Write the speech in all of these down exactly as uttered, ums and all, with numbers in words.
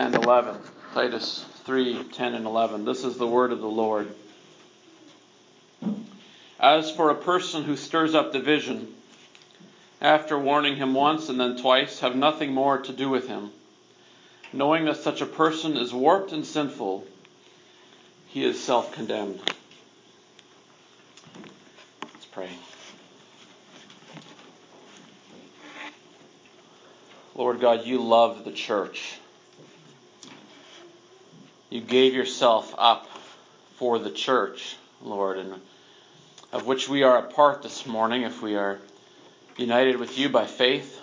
and eleven. Titus three, ten and eleven. This is the word of the Lord. As for a person who stirs up division, after warning him once and then twice, have nothing more to do with him. Knowing that such a person is warped and sinful, he is self-condemned. Let's pray. Lord God, you love the church. You gave yourself up for the church, Lord, and of which we are a part this morning if we are united with you by faith.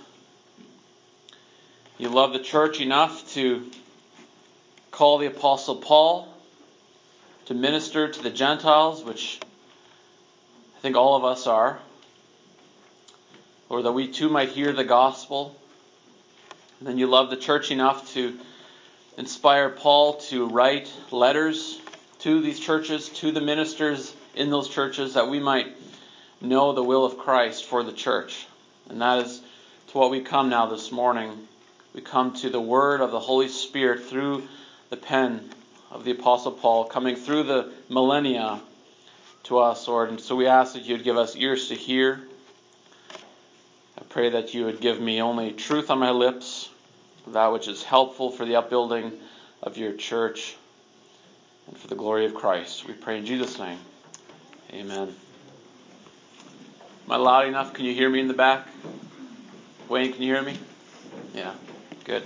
You love the church enough to call the Apostle Paul to minister to the Gentiles, which I think all of us are, Lord, that we too might hear the gospel. And then you love the church enough to inspire Paul to write letters to these churches, to the ministers in those churches, that we might know the will of Christ for the church. And that is to what we come now this morning. We come to the word of the Holy Spirit through the pen of the Apostle Paul, coming through the millennia to us, Lord. And so we ask that you would give us ears to hear. I pray that you would give me only truth on my lips, that which is helpful for the upbuilding of your church and for the glory of Christ. We pray in Jesus' name. Amen. Am I loud enough? Can you hear me in the back? Wayne, can you hear me? Yeah, good.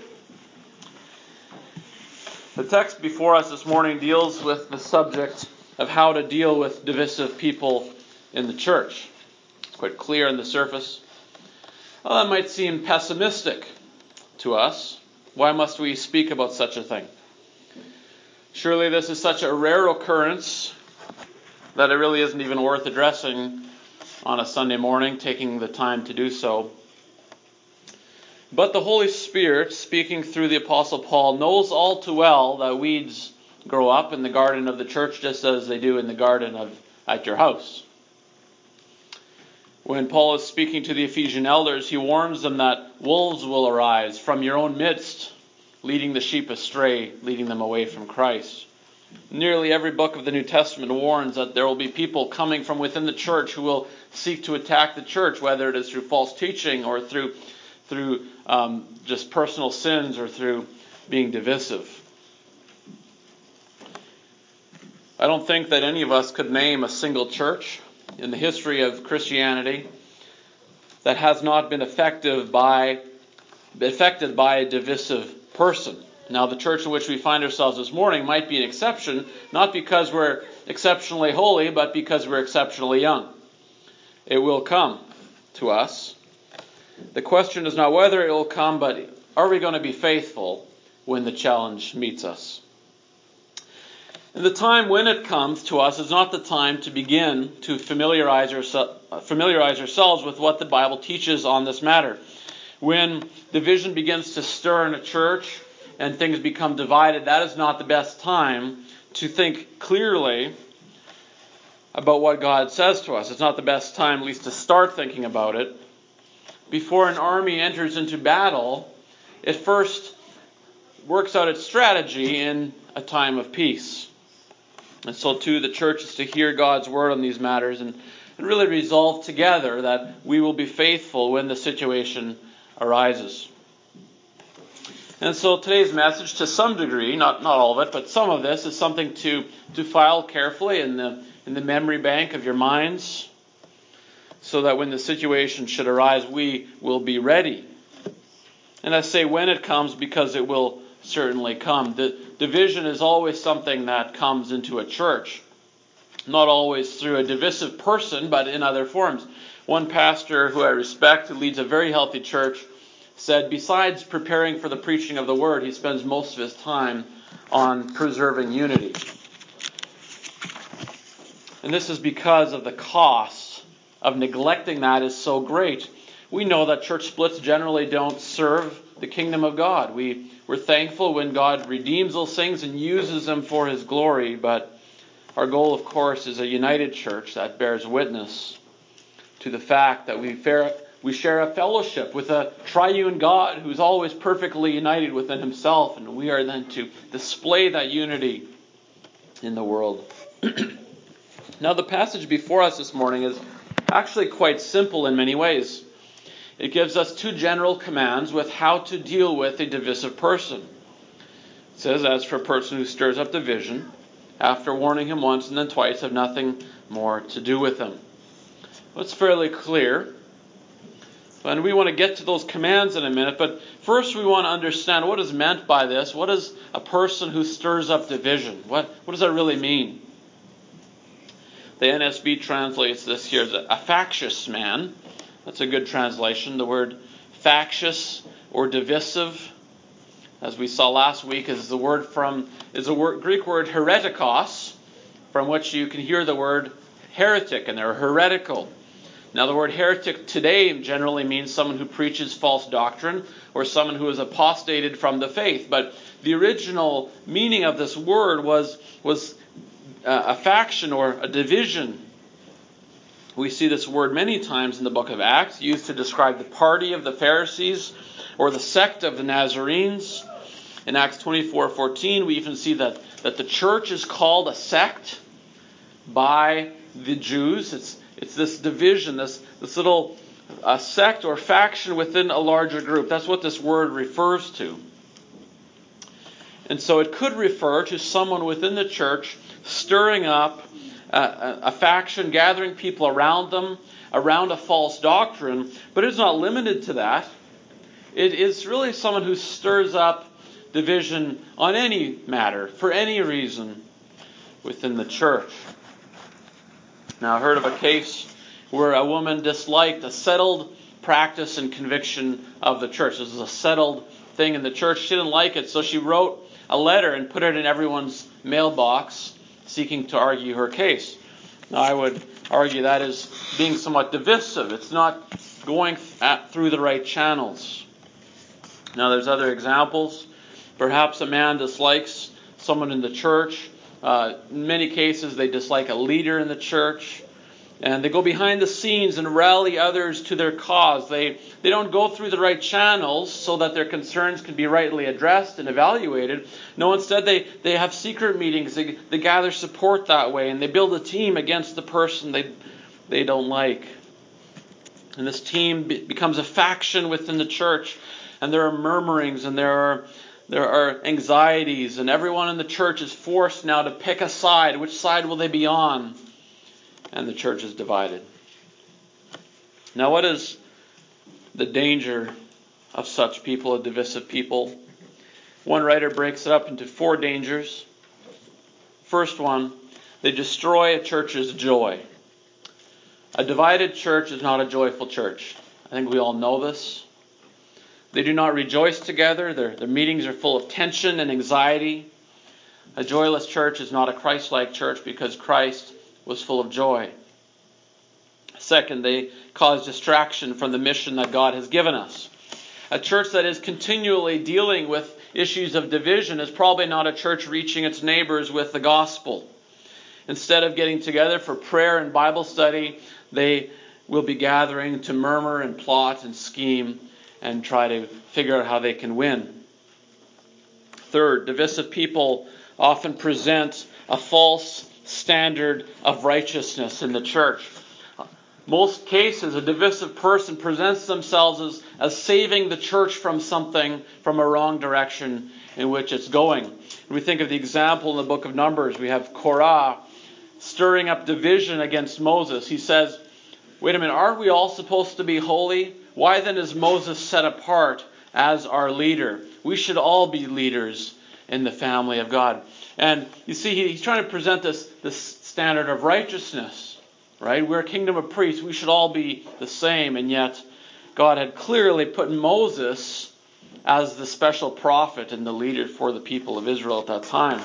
The text before us this morning deals with the subject of how to deal with divisive people in the church. It's quite clear on the surface. Well, that might seem pessimistic to us. Why must we speak about such a thing? Surely this is such a rare occurrence that it really isn't even worth addressing on a Sunday morning, taking the time to do so. But the Holy Spirit, speaking through the Apostle Paul, knows all too well that weeds grow up in the garden of the church just as they do in the garden of at your house. When Paul is speaking to the Ephesian elders, he warns them that wolves will arise from your own midst, leading the sheep astray, leading them away from Christ. Nearly every book of the New Testament warns that there will be people coming from within the church who will seek to attack the church, whether it is through false teaching or through through um, just personal sins or through being divisive. I don't think that any of us could name a single church in the history of Christianity that has not been affected by, affected by a divisive person. Now, the church in which we find ourselves this morning might be an exception, not because we're exceptionally holy, but because we're exceptionally young. It will come to us. The question is not whether it will come, but are we going to be faithful when the challenge meets us? And the time when it comes to us is not the time to begin to familiarize, ourse- familiarize ourselves with what the Bible teaches on this matter. When division begins to stir in a church and things become divided, that is not the best time to think clearly about what God says to us. It's not the best time, at least, to start thinking about it. Before an army enters into battle, it first works out its strategy in a time of peace. And so too the church is to hear God's word on these matters and, and really resolve together that we will be faithful when the situation arises. And so today's message, to some degree, not, not all of it, but some of this is something to, to file carefully in the in the memory bank of your minds, so that when the situation should arise, we will be ready. And I say when it comes because it will certainly come. The division is always something that comes into a church. Not always through a divisive person, but in other forms. One pastor who I respect, who leads a very healthy church, said besides preparing for the preaching of the word, he spends most of his time on preserving unity. And this is because of the cost of neglecting that is so great. We know that church splits generally don't serve the kingdom of God. We, we're thankful when God redeems those things and uses them for his glory, but our goal, of course, is a united church that bears witness to the fact that we We share a fellowship with a triune God who's always perfectly united within himself, and we are then to display that unity in the world. Now, the passage before us this morning is actually quite simple in many ways. It gives us two general commands with how to deal with a divisive person. It says, as for a person who stirs up division, after warning him once and then twice, have nothing more to do with him. Well, it's fairly clear. And we want to get to those commands in a minute, but first we want to understand what is meant by this. What is a person who stirs up division? What, what does that really mean? The N S B translates this here as a factious man. That's a good translation. The word factious or divisive, as we saw last week, is the word from is a word, Greek word heretikos, from which you can hear the word heretic, and they're heretical. Now, the word heretic today generally means someone who preaches false doctrine or someone who is apostated from the faith. But the original meaning of this word was was uh, a faction or a division. We see this word many times in the book of Acts, used to describe the party of the Pharisees or the sect of the Nazarenes. In Acts twenty-four fourteen, we even see that, that the church is called a sect by the Jews. It's it's this division, this, this little uh, sect or faction within a larger group. That's what this word refers to. And so it could refer to someone within the church stirring up a, a faction, gathering people around them, around a false doctrine. But it's not limited to that. It is really someone who stirs up division on any matter, for any reason, within the church. Now, I heard of a case where a woman disliked a settled practice and conviction of the church. This is a settled thing in the church. She didn't like it, so she wrote a letter and put it in everyone's mailbox, seeking to argue her case. Now, I would argue that is being somewhat divisive. It's not going at, through the right channels. Now, there's other examples. Perhaps a man dislikes someone in the church. Uh, in many cases, they dislike a leader in the church. And they go behind the scenes and rally others to their cause. They they don't go through the right channels so that their concerns can be rightly addressed and evaluated. No, instead they, they have secret meetings. They, they gather support that way. And they build a team against the person they, they don't like. And this team be, becomes a faction within the church. And there are murmurings and there are There are anxieties, and everyone in the church is forced now to pick a side. Which side will they be on? And the church is divided. Now, what is the danger of such people, of divisive people? One writer breaks it up into four dangers. First one, they destroy a church's joy. A divided church is not a joyful church. I think we all know this. They do not rejoice together. Their, their meetings are full of tension and anxiety. A joyless church is not a Christ-like church because Christ was full of joy. Second, they cause distraction from the mission that God has given us. A church that is continually dealing with issues of division is probably not a church reaching its neighbors with the gospel. Instead of getting together for prayer and Bible study, they will be gathering to murmur and plot and scheme and try to figure out how they can win. Third, divisive people often present a false standard of righteousness in the church. Most cases, a divisive person presents themselves as, as saving the church from something, from a wrong direction in which it's going. And we think of the example in the book of Numbers. We have Korah stirring up division against Moses. He says, wait a minute, aren't we all supposed to be holy? Why then is Moses set apart as our leader? We should all be leaders in the family of God. And you see, he's trying to present this, this standard of righteousness, right? We're a kingdom of priests. We should all be the same. And yet, God had clearly put Moses as the special prophet and the leader for the people of Israel at that time.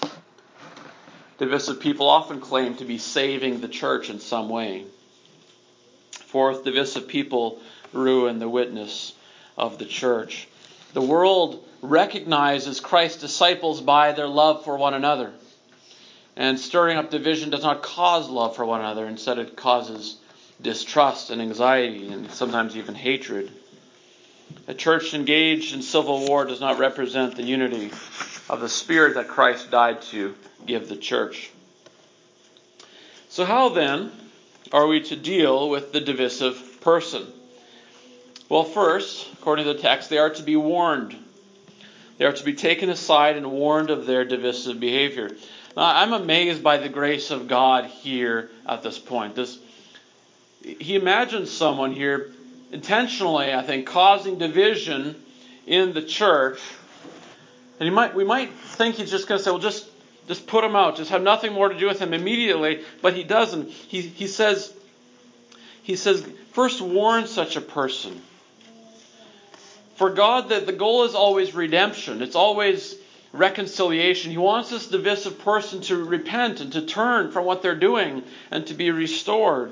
Divisive people often claim to be saving the church in some way. Fourth, divisive people ruin the witness of the church. The world recognizes Christ's disciples by their love for one another. And stirring up division does not cause love for one another. Instead, it causes distrust and anxiety and sometimes even hatred. A church engaged in civil war does not represent the unity of the Spirit that Christ died to give the church. So how then are we to deal with the divisive person? Well, first, according to the text, they are to be warned. They are to be taken aside and warned of their divisive behavior. Now, I'm amazed by the grace of God here at this point. This, he imagines someone here intentionally, I think, causing division in the church. And he might, we might think he's just going to say, well, just, just put him out. Just have nothing more to do with him immediately. But he doesn't. He, he says, he says, first warn such a person. For God, the, the goal is always redemption. It's always reconciliation. He wants this divisive person to repent and to turn from what they're doing and to be restored.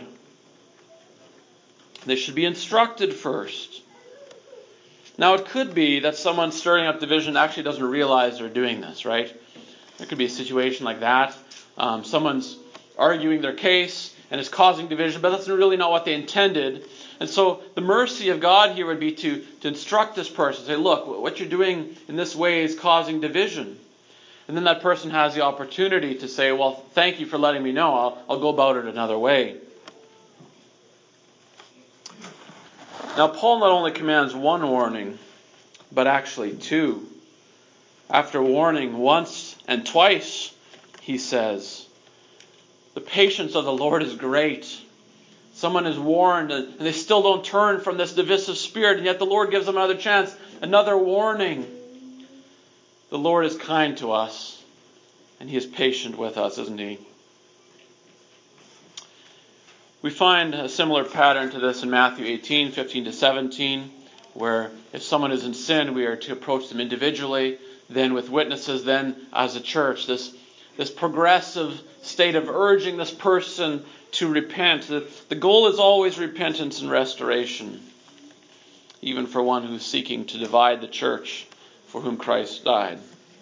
They should be instructed first. Now, it could be that someone stirring up division actually doesn't realize they're doing this, right? There could be a situation like that. Um, someone's arguing their case and is causing division, but that's really not what they intended. And so the mercy of God here would be to, to instruct this person. Say, look, what you're doing in this way is causing division. And then that person has the opportunity to say, well, thank you for letting me know. I'll, I'll go about it another way. Now, Paul not only commands one warning, but actually two. After warning once and twice, he says, the patience of the Lord is great. Someone is warned and they still don't turn from this divisive spirit, and yet the Lord gives them another chance, another warning. The Lord is kind to us, and He is patient with us, isn't He? We find a similar pattern to this in Matthew eighteen, fifteen to seventeen, where if someone is in sin, we are to approach them individually, then with witnesses, then as a church. This, this progressive state of urging this person to repent. The, the goal is always repentance and restoration, even for one who's seeking to divide the church for whom Christ died.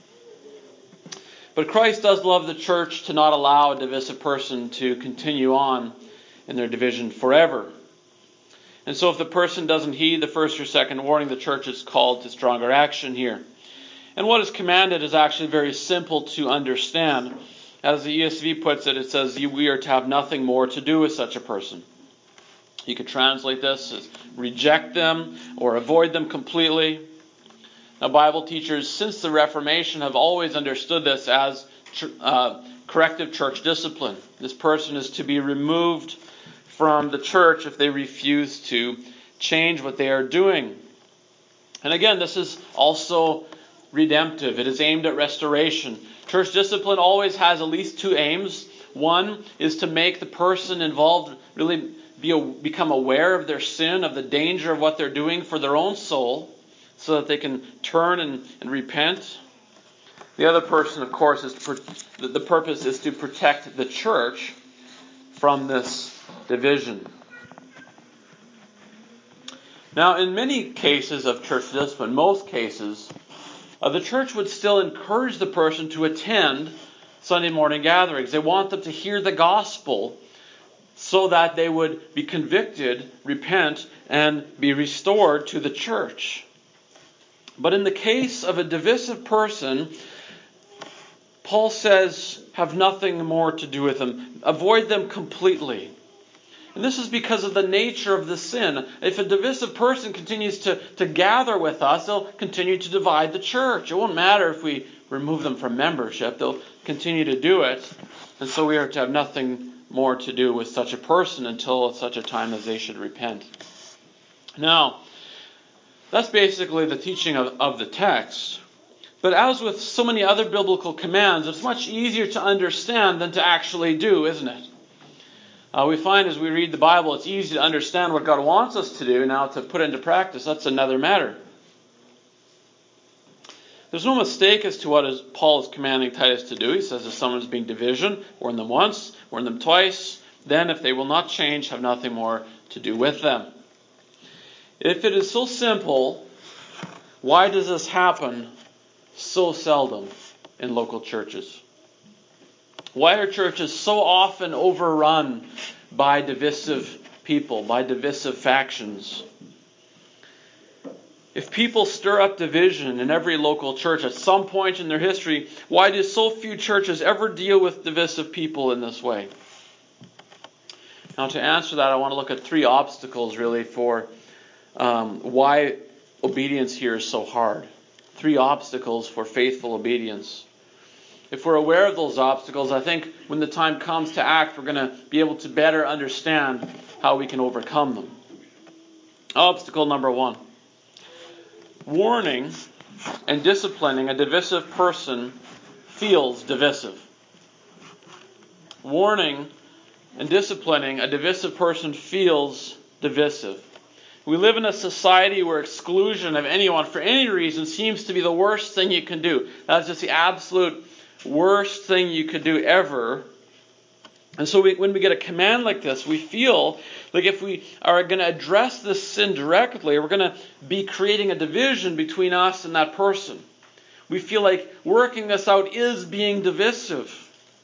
But Christ does love the church to not allow a divisive person to continue on in their division forever. And so if the person doesn't heed the first or second warning, the church is called to stronger action here. And what is commanded is actually very simple to understand. As the E S V puts it, it says, we are to have nothing more to do with such a person. You could translate this as reject them or avoid them completely. Now, Bible teachers, since the Reformation, have always understood this as uh, corrective church discipline. This person is to be removed from the church if they refuse to change what they are doing. And again, this is also redemptive. It is aimed at restoration. Church discipline always has at least two aims. One is to make the person involved really be, become aware of their sin, of the danger of what they're doing for their own soul, so that they can turn and, and repent. The other person, of course, is to, the purpose is to protect the church from this division. Now, in many cases of church discipline, most cases, uh, the church would still encourage the person to attend Sunday morning gatherings. They want them to hear the gospel so that they would be convicted, repent, and be restored to the church. But in the case of a divisive person, Paul says, have nothing more to do with them. Avoid them completely. And this is because of the nature of the sin. If a divisive person continues to, to gather with us, they'll continue to divide the church. It won't matter if we remove them from membership. They'll continue to do it. And so we are to have nothing more to do with such a person until such a time as they should repent. Now, that's basically the teaching of, of the text. But as with so many other biblical commands, it's much easier to understand than to actually do, isn't it? Uh, we find as we read the Bible, it's easy to understand what God wants us to do. Now, to put into practice, that's another matter. There's no mistake as to what is, Paul is commanding Titus to do. He says if someone's being division, warn them once, warn them twice. Then, if they will not change, have nothing more to do with them. If it is so simple, why does this happen so seldom in local churches? Why are churches so often overrun by divisive people, by divisive factions. If people stir up division in every local church at some point in their history, why do so few churches ever deal with divisive people in this way? Now, to answer that, I want to look at three obstacles, really, for um, why obedience here is so hard. Three obstacles for faithful obedience. If we're aware of those obstacles, I think when the time comes to act, we're going to be able to better understand how we can overcome them. Obstacle number one. Warning and disciplining a divisive person feels divisive. Warning and disciplining a divisive person feels divisive. We live in a society where exclusion of anyone for any reason seems to be the worst thing you can do. That's just the absolute worst thing you could do ever. And so we, when we get a command like this, we feel like if we are going to address this sin directly, we're going to be creating a division between us and that person. We feel like working this out is being divisive.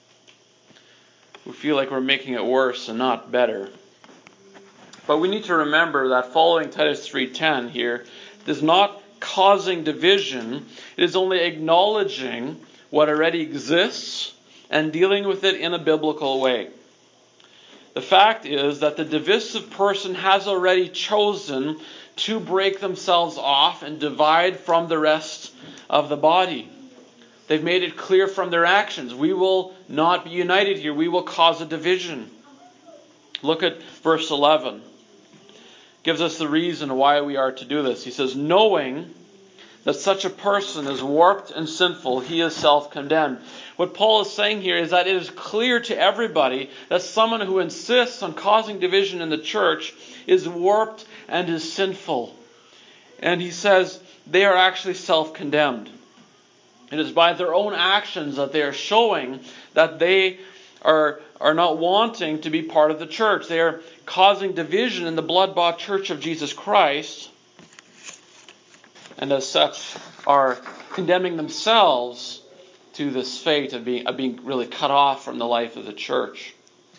We feel like we're making it worse and not better. But we need to remember that following Titus three ten here is not causing division. It is only acknowledging what already exists and dealing with it in a biblical way. The fact is that the divisive person has already chosen to break themselves off and divide from the rest of the body. They've made it clear from their actions. We will not be united here. We will cause a division. Look at verse eleven. Gives us the reason why we are to do this. He says, knowing that such a person is warped and sinful, he is self-condemned. What Paul is saying here is that it is clear to everybody that someone who insists on causing division in the church is warped and is sinful. And he says they are actually self-condemned. It is by their own actions that they are showing that they are, are not wanting to be part of the church. They are causing division in the blood-bought church of Jesus Christ, and as such are condemning themselves to this fate of being, of being really cut off from the life of the church.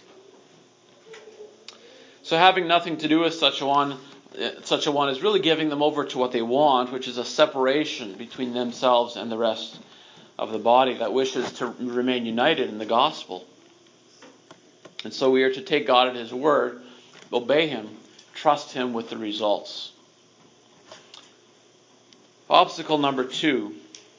So having nothing to do with such a one, such a one is really giving them over to what they want, which is a separation between themselves and the rest of the body that wishes to remain united in the gospel. And so we are to take God at His word, obey Him, trust Him with the results. Obstacle number two.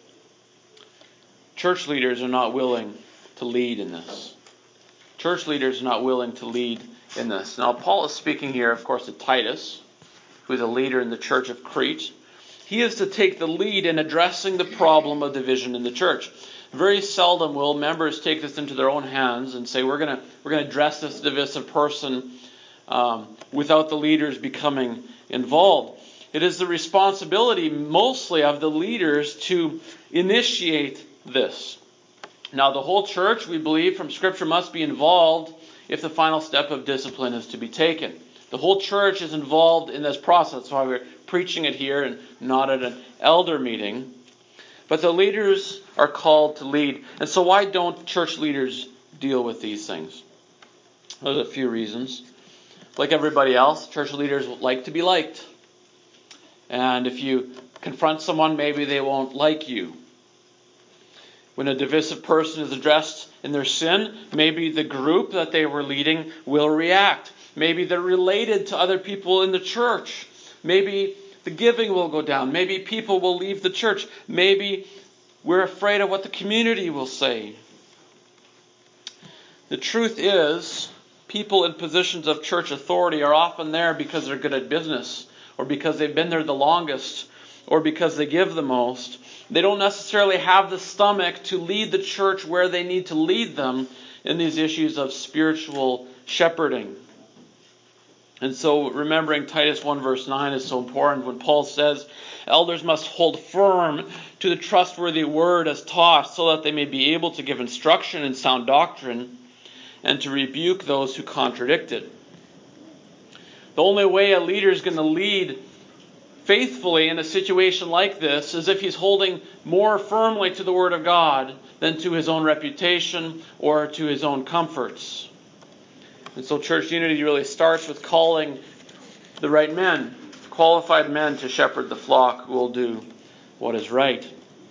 Church leaders are not willing to lead in this. Church leaders are not willing to lead in this. Now, Paul is speaking here, of course, to Titus, who is a leader in the church of Crete. He is to take the lead in addressing the problem of division in the church. Very seldom will members take this into their own hands and say, we're going to we're going to address this divisive person um, without the leaders becoming involved. It is the responsibility mostly of the leaders to initiate this. Now, the whole church, we believe from Scripture, must be involved if the final step of discipline is to be taken. The whole church is involved in this process. That's why we're preaching it here and not at an elder meeting. But the leaders are called to lead. And so why don't church leaders deal with these things? There's a few reasons. Like everybody else, church leaders like to be liked. And if you confront someone, maybe they won't like you. When a divisive person is addressed in their sin, maybe the group that they were leading will react. Maybe they're related to other people in the church. Maybe the giving will go down. Maybe people will leave the church. Maybe we're afraid of what the community will say. The truth is, people in positions of church authority are often there because they're good at business, or because they've been there the longest, or because they give the most. They don't necessarily have the stomach to lead the church where they need to lead them in these issues of spiritual shepherding. And so remembering Titus one verse nine is so important when Paul says, elders must hold firm to the trustworthy word as taught, so that they may be able to give instruction in sound doctrine and to rebuke those who contradict it. The only way a leader is going to lead faithfully in a situation like this is if he's holding more firmly to the Word of God than to his own reputation or to his own comforts. And so church unity really starts with calling the right men, qualified men to shepherd the flock who will do what is right.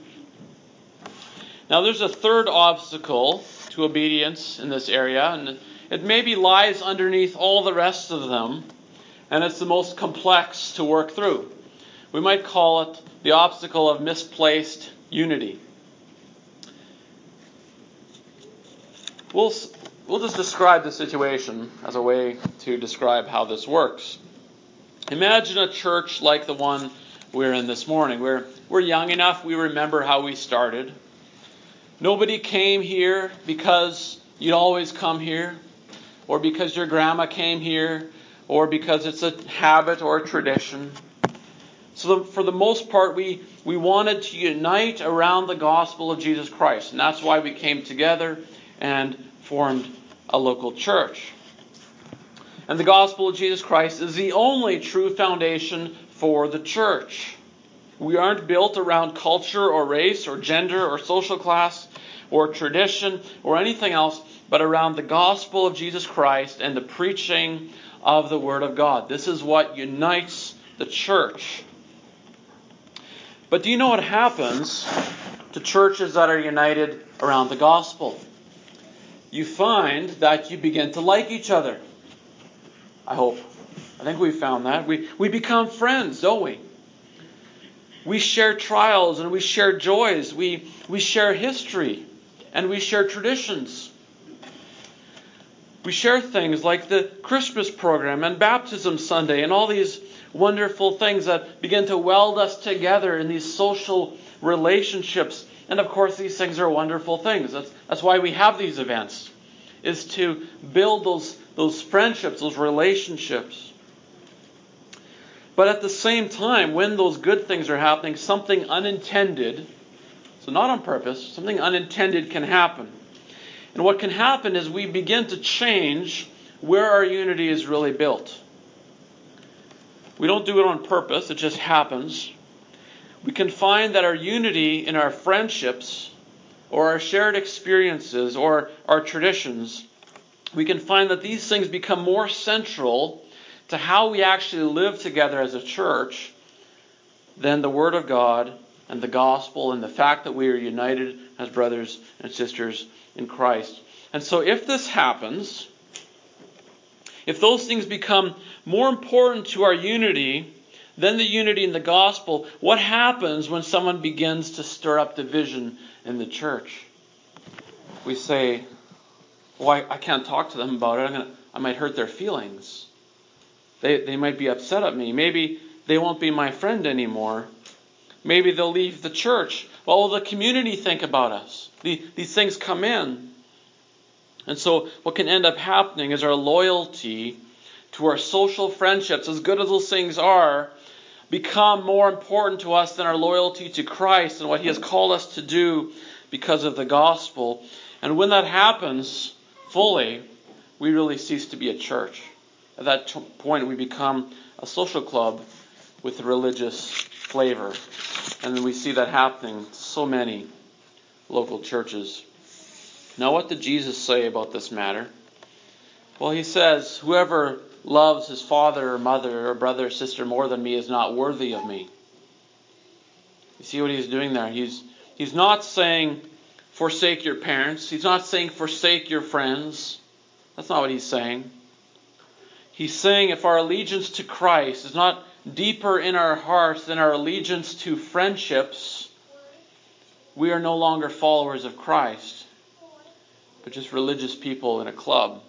Now there's a third obstacle to obedience in this area, and it maybe lies underneath all the rest of them, and it's the most complex to work through. We might call it the obstacle of misplaced unity. We'll, we'll just describe the situation as a way to describe how this works. Imagine a church like the one we're in this morning. We're, we're young enough, we remember how we started. Nobody came here because you'd always come here, or because your grandma came here, or because it's a habit or a tradition. So the, for the most part, we, we wanted to unite around the gospel of Jesus Christ. And that's why we came together and formed a local church. And the gospel of Jesus Christ is the only true foundation for the church. We aren't built around culture or race or gender or social class or tradition or anything else, but around the gospel of Jesus Christ and the preaching of the Word of God. This is what unites the church. But do you know what happens to churches that are united around the gospel? You find that you begin to like each other. I hope. I think we've found that. We, we become friends, don't we? We share trials and we share joys. We, we share history and we share traditions. We share things like the Christmas program and Baptism Sunday and all these wonderful things that begin to weld us together in these social relationships. And of course, these things are wonderful things. That's, that's why we have these events, is to build those, those friendships, those relationships. But at the same time, when those good things are happening, something unintended, so not on purpose, something unintended can happen. And what can happen is we begin to change where our unity is really built. We don't do it on purpose, it just happens. We can find that our unity in our friendships or our shared experiences or our traditions, we can find that these things become more central to how we actually live together as a church than the Word of God and the gospel and the fact that we are united as brothers and sisters in Christ. And so if this happens, if those things become more important to our unity than the unity in the gospel, what happens when someone begins to stir up division in the church? We say, well, I, I can't talk to them about it. I'm gonna, I might hurt their feelings. They, they might be upset at me. Maybe they won't be my friend anymore. Maybe they'll leave the church. What will the community think about us? The, these things come in. And so what can end up happening is our loyalty to our social friendships, as good as those things are, become more important to us than our loyalty to Christ and what He has called us to do because of the gospel. And when that happens fully, we really cease to be a church. At that t- point, we become a social club with a religious flavor. And we see that happening to so many local churches. Now, what did Jesus say about this matter? Well, He says, whoever loves his father or mother or brother or sister more than me is not worthy of me. You see what He's doing there? He's, he's not saying forsake your parents. He's not saying forsake your friends. That's not what He's saying. He's saying if our allegiance to Christ is not deeper in our hearts than our allegiance to friendships, we are no longer followers of Christ, but just religious people in a club.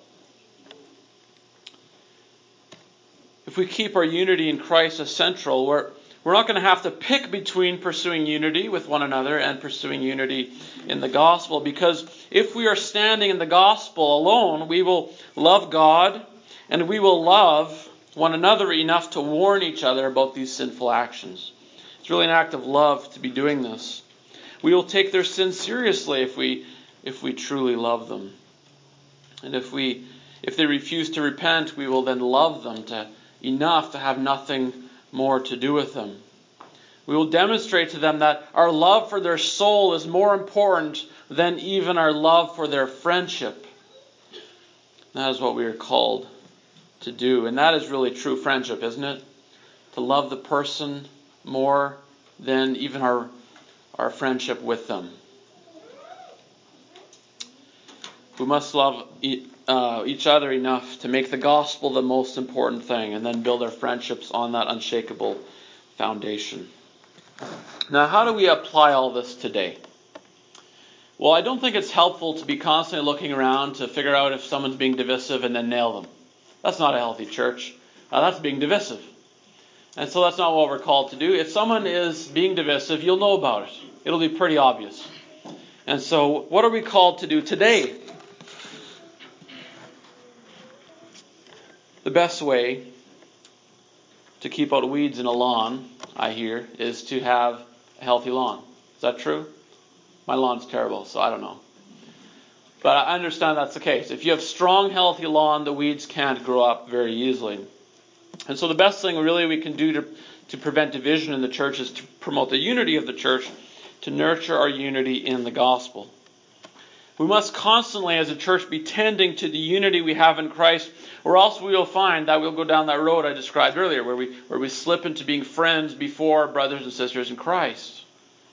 If we keep our unity in Christ as central, we're, we're not going to have to pick between pursuing unity with one another and pursuing unity in the gospel, because if we are standing in the gospel alone, we will love God and we will love one another enough to warn each other about these sinful actions. It's really an act of love to be doing this. We will take their sin seriously if we if we truly love them. And if we if they refuse to repent, we will then love them to enough to have nothing more to do with them. We will demonstrate to them that our love for their soul is more important than even our love for their friendship. That is what we are called to do. And that is really true friendship, isn't it? To love the person more than even our, our friendship with them. We must love uh, each other enough to make the gospel the most important thing, and then build our friendships on that unshakable foundation. Now, how do we apply all this today? Well, I don't think it's helpful to be constantly looking around to figure out if someone's being divisive and then nail them. That's not a healthy church. Uh, that's being divisive. And so that's not what we're called to do. If someone is being divisive, you'll know about it. It'll be pretty obvious. And so what are we called to do today? The best way to keep out weeds in a lawn, I hear, is to have a healthy lawn. Is that true? My lawn's terrible, so I don't know. But I understand that's the case. If you have strong, healthy lawn, the weeds can't grow up very easily. And so the best thing really we can do to, to prevent division in the church is to promote the unity of the church, to nurture our unity in the gospel. We must constantly, as a church, be tending to the unity we have in Christ, or else we will find that we'll go down that road I described earlier, where we where we slip into being friends before brothers and sisters in Christ.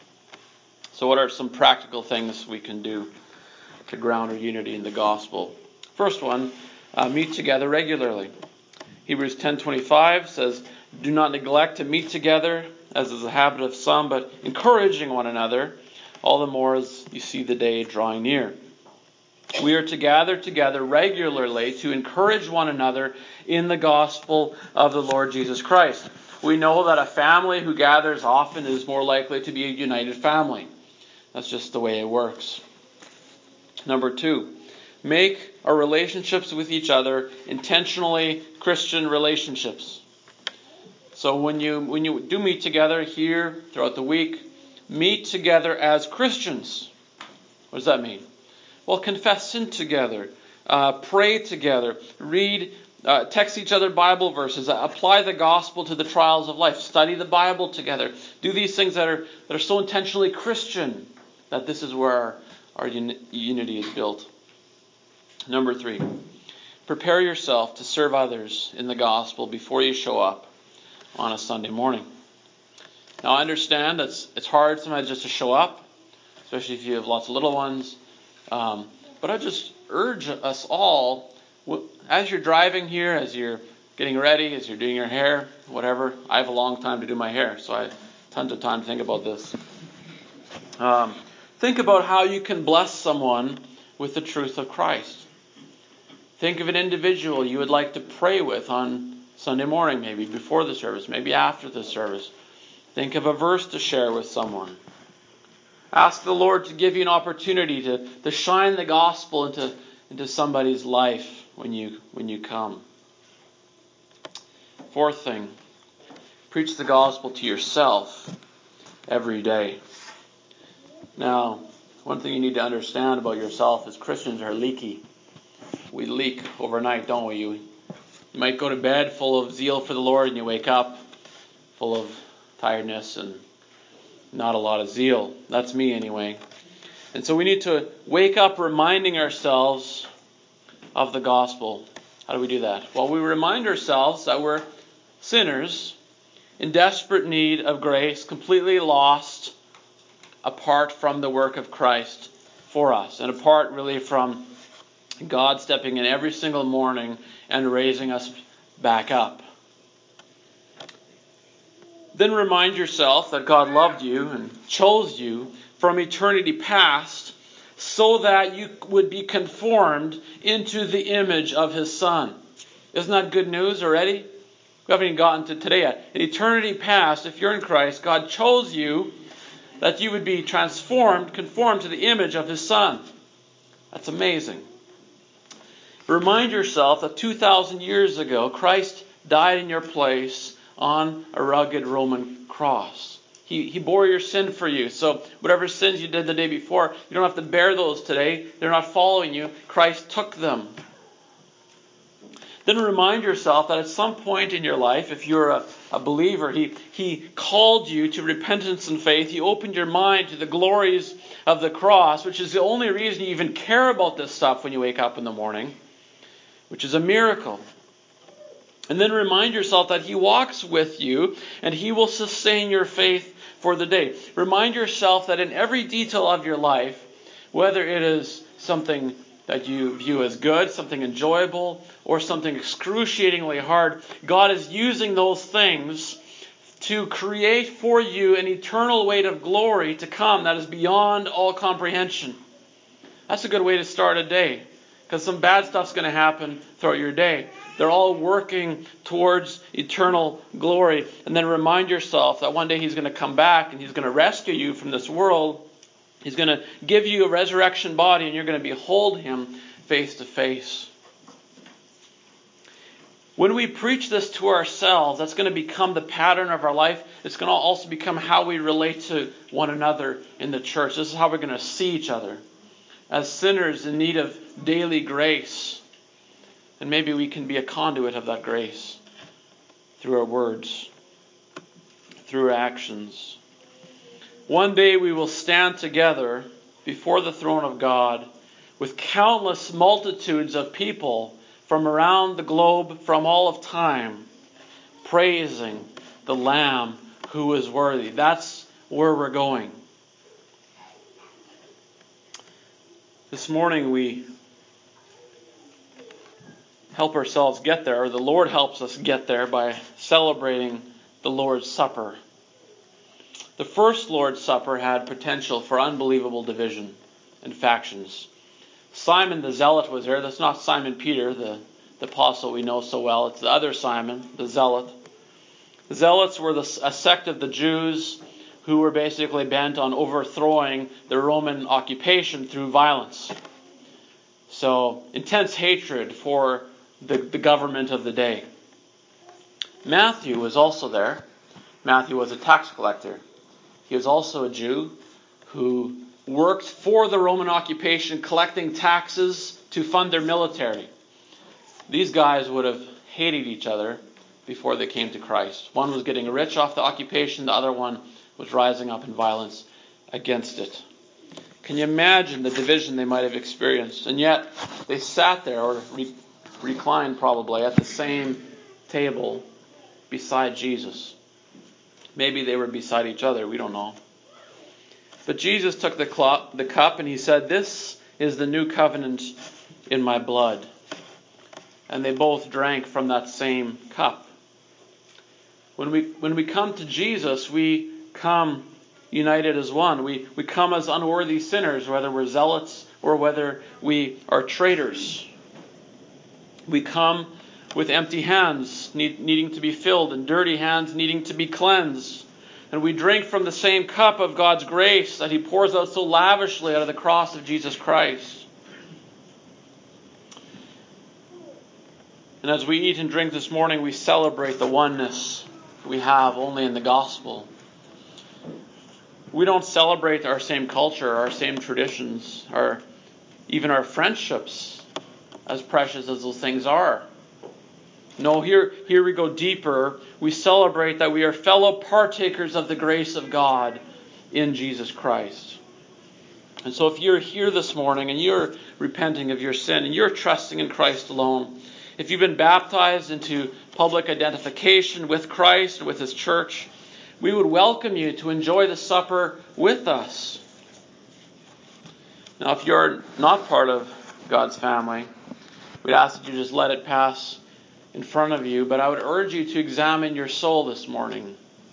So what are some practical things we can do to ground our unity in the gospel? First one, uh, meet together regularly. Hebrews ten twenty-five says, "Do not neglect to meet together, as is the habit of some, but encouraging one another, all the more as you see the day drawing near." We are to gather together regularly to encourage one another in the gospel of the Lord Jesus Christ. We know that a family who gathers often is more likely to be a united family. That's just the way it works. Number two, make our relationships with each other intentionally Christian relationships. So when you when you do meet together here throughout the week, meet together as Christians. What does that mean? Well, confess sin together, uh, pray together, read, uh, text each other Bible verses, uh, apply the gospel to the trials of life, study the Bible together. Do these things that are that are so intentionally Christian that this is where our, our uni- unity is built. Number three, prepare yourself to serve others in the gospel before you show up on a Sunday morning. Now, I understand that it's, it's hard sometimes just to show up, especially if you have lots of little ones. Um, but I just urge us all, as you're driving here, as you're getting ready, as you're doing your hair, whatever. I have a long time to do my hair, so I have tons of time to think about this. Um, think about how you can bless someone with the truth of Christ. Think of an individual you would like to pray with on Sunday morning, maybe before the service, maybe after the service. Think of a verse to share with someone. Ask the Lord to give you an opportunity to, to shine the gospel into, into somebody's life when you when you come. Fourth thing, preach the gospel to yourself every day. Now, one thing you need to understand about yourself is Christians are leaky. We leak overnight, don't we? You, you might go to bed full of zeal for the Lord and you wake up full of tiredness and not a lot of zeal. That's me anyway. And so we need to wake up reminding ourselves of the gospel. How do we do that? Well, we remind ourselves that we're sinners in desperate need of grace, completely lost apart from the work of Christ for us, and apart really from God stepping in every single morning and raising us back up. Then remind yourself that God loved you and chose you from eternity past so that you would be conformed into the image of His Son. Isn't that good news already? We haven't even gotten to today yet. In eternity past, if you're in Christ, God chose you that you would be transformed, conformed to the image of His Son. That's amazing. Remind yourself that two thousand years ago, Christ died in your place on a rugged Roman cross. He, he bore your sin for you. So whatever sins you did the day before, you don't have to bear those today. They're not following you. Christ took them. Then remind yourself that at some point in your life, if you're a, a believer, he, he called you to repentance and faith. He opened your mind to the glories of the cross, which is the only reason you even care about this stuff when you wake up in the morning. which is a miracle. And then remind yourself that He walks with you and He will sustain your faith for the day. Remind yourself that in every detail of your life, whether it is something that you view as good, something enjoyable, or something excruciatingly hard, God is using those things to create for you an eternal weight of glory to come that is beyond all comprehension. That's a good way to start a day, because some bad stuff's going to happen throughout your day. They're all working towards eternal glory. And then remind yourself that one day He's going to come back and He's going to rescue you from this world. He's going to give you a resurrection body and you're going to behold Him face to face. When we preach this to ourselves, that's going to become the pattern of our life. It's going to also become how we relate to one another in the church. This is how we're going to see each other as sinners in need of daily grace. And maybe we can be a conduit of that grace through our words, through our actions. One day we will stand together before the throne of God with countless multitudes of people from around the globe, from all of time, praising the Lamb who is worthy. That's where we're going. This morning we help ourselves get there, or the Lord helps us get there by celebrating the Lord's Supper. The first Lord's Supper had potential for unbelievable division and factions. Simon the Zealot was there. That's not Simon Peter, the, the apostle we know so well. It's the other Simon, the Zealot. The Zealots were the, a sect of the Jews who were basically bent on overthrowing the Roman occupation through violence. So, intense hatred for the, the government of the day. Matthew was also there. Matthew was a tax collector. He was also a Jew who worked for the Roman occupation, collecting taxes to fund their military. These guys would have hated each other before they came to Christ. One was getting rich off the occupation, the other one was rising up in violence against it. Can you imagine the division they might have experienced? And yet, they sat there, or re- reclined probably, at the same table beside Jesus. Maybe they were beside each other, we don't know. But Jesus took the, cl- the cup and He said, "This is the new covenant in my blood." And they both drank from that same cup. When we when we come to Jesus, we come united as one. We, we come as unworthy sinners, whether we're zealots or whether we are traitors. We come with empty hands need, needing to be filled and dirty hands needing to be cleansed. And we drink from the same cup of God's grace that He pours out so lavishly out of the cross of Jesus Christ. And as we eat and drink this morning, we celebrate the oneness we have only in the gospel. We don't celebrate our same culture, our same traditions, our even our friendships, as precious as those things are. No, here, here we go deeper. We celebrate that we are fellow partakers of the grace of God in Jesus Christ. And so if you're here this morning and you're repenting of your sin and you're trusting in Christ alone, if you've been baptized into public identification with Christ and with His church, we would welcome you to enjoy the supper with us. Now, if you're not part of God's family, we'd ask that you just let it pass in front of you, but I would urge you to examine your soul this morning.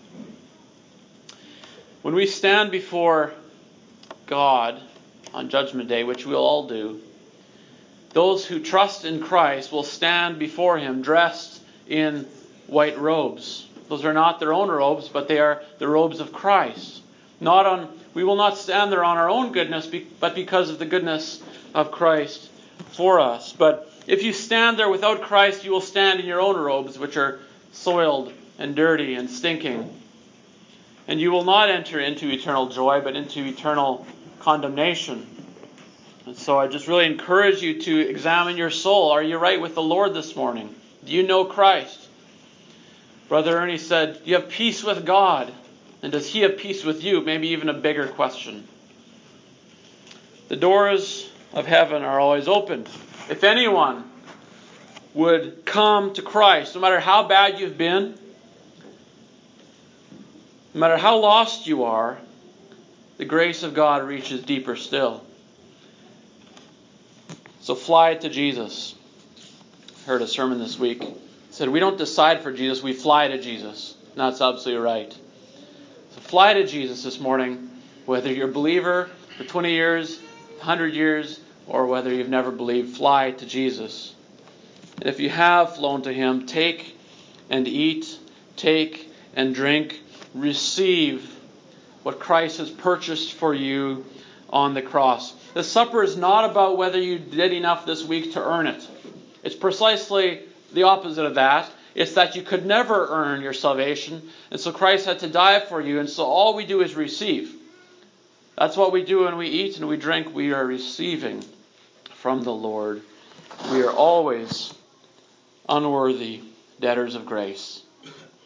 When we stand before God on Judgment Day, which we'll all do, those who trust in Christ will stand before Him dressed in white robes. Those are not their own robes, but they are the robes of Christ. Not on, we will not stand there on our own goodness, but because of the goodness of Christ for us. But if you stand there without Christ, you will stand in your own robes, which are soiled and dirty and stinking. And you will not enter into eternal joy, but into eternal condemnation. And so I just really encourage you to examine your soul. Are you right with the Lord this morning? Do you know Christ? Brother Ernie said, "Do you have peace with God? And does He have peace with you?" Maybe even a bigger question. The doors of heaven are always open. If anyone would come to Christ, no matter how bad you've been, no matter how lost you are, the grace of God reaches deeper still. So fly to Jesus. I heard a sermon this week. It said, we don't decide for Jesus, we fly to Jesus. And that's absolutely right. So fly to Jesus this morning, whether you're a believer for twenty years, one hundred years, or whether you've never believed, fly to Jesus. And if you have flown to Him, take and eat, take and drink, receive what Christ has purchased for you on the cross. The supper is not about whether you did enough this week to earn it. It's precisely the opposite of that. It's that you could never earn your salvation, and so Christ had to die for you, and so all we do is receive. That's what we do when we eat and we drink. We are receiving from the Lord. We are always unworthy debtors of grace.